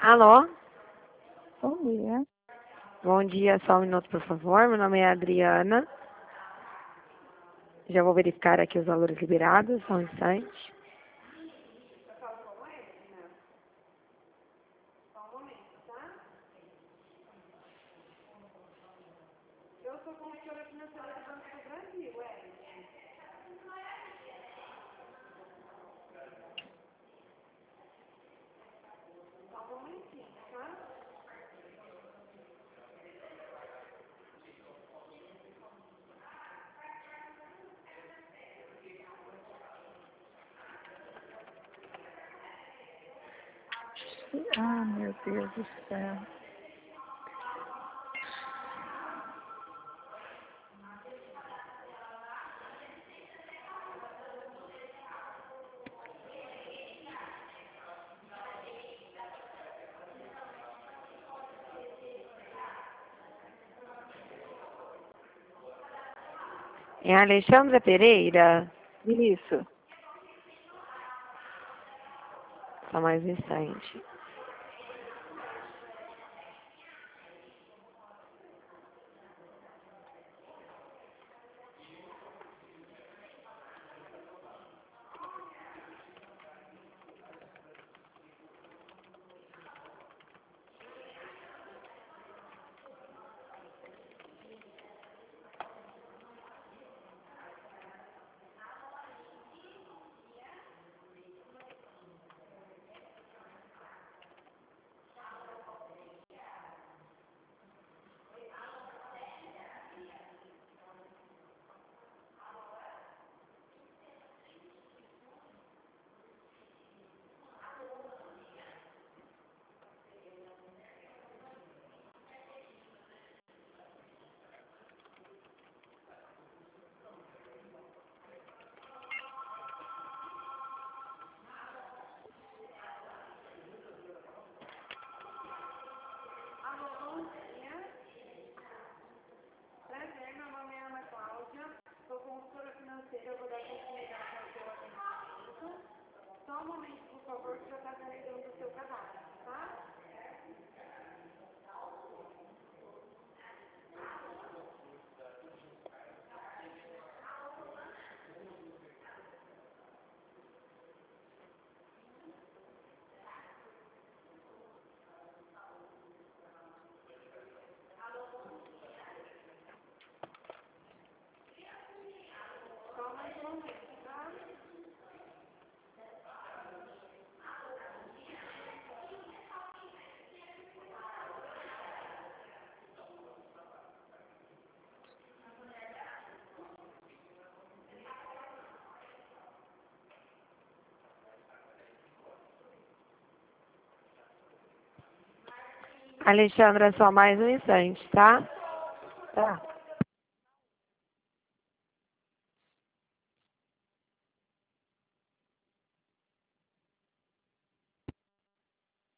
Alô? Bom dia. Bom dia, só um minuto, por favor. Meu nome é Adriana. Já vou verificar aqui os valores liberados, só um instante. Ah, meu Deus do céu. É Alexandra Pereira? Isso. Só mais um instante. Alexandra, só mais um instante, tá? Tá.